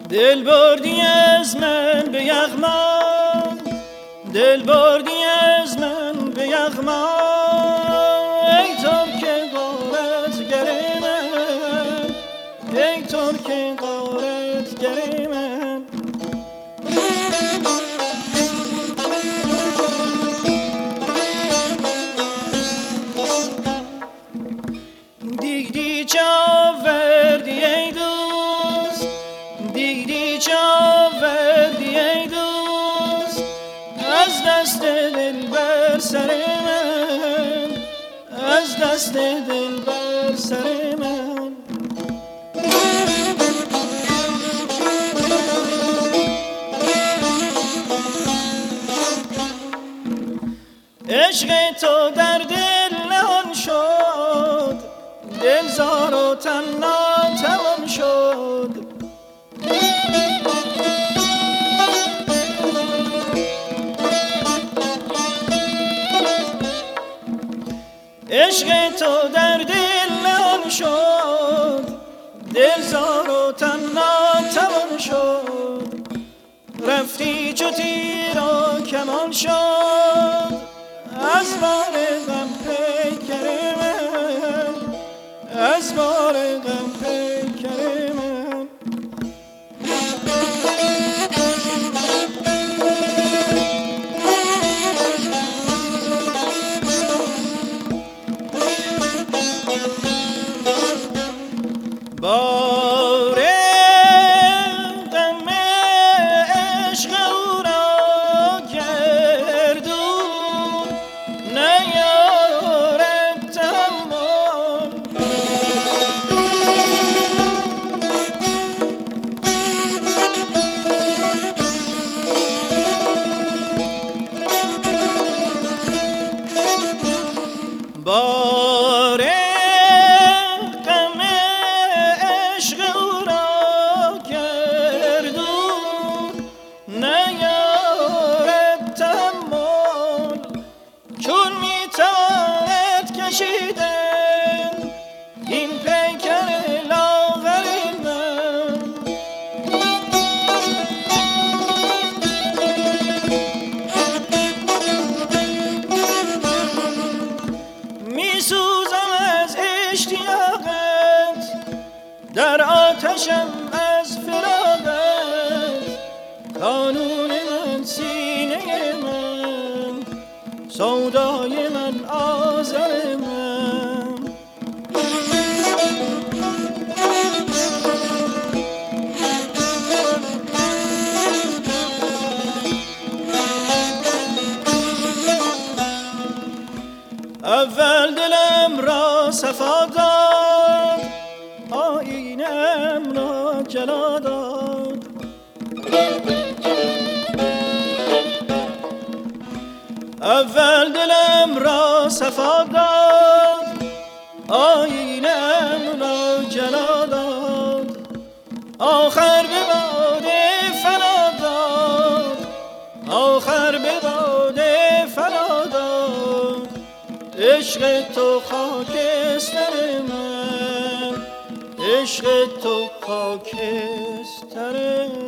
دل بردی از من به یغما، دل بردی از من به یغما، ای ترک غارتگر من، ای ترک غارتگر من. دیدی چه آوردی ای دوست، دیدی چه آوردی ای دوست، از دست دل بر سر من، از دست دل بر سر من. عشق تو در دل نهان شد، دل زار و تن ناتوان شد. عشق تو در دل نهان شد، دل زار و تن ناتوان شد. رفتی چو تیر و کمان شد، از بار غم پیکر من، از بار غم پیکر من. بار غم عشق او را گردون نیارد تحمل. بار غم عشق او را گردون نیارد تحمل. چون میتواند کشیدن این پیکر لاغر من، میسوزم از اشتیاقت، در آتشم از فراقت. قانون من سینه من، سودای من آزر من. اول دلم را صفا داد، آیینم را جلا داد. اول دلم را صفا داد، آیینم را جلا داد. آخر به باده فنا داد، آخر به باده فنا داد. عشق تو خاکستر من، عشق تو خاکستر من.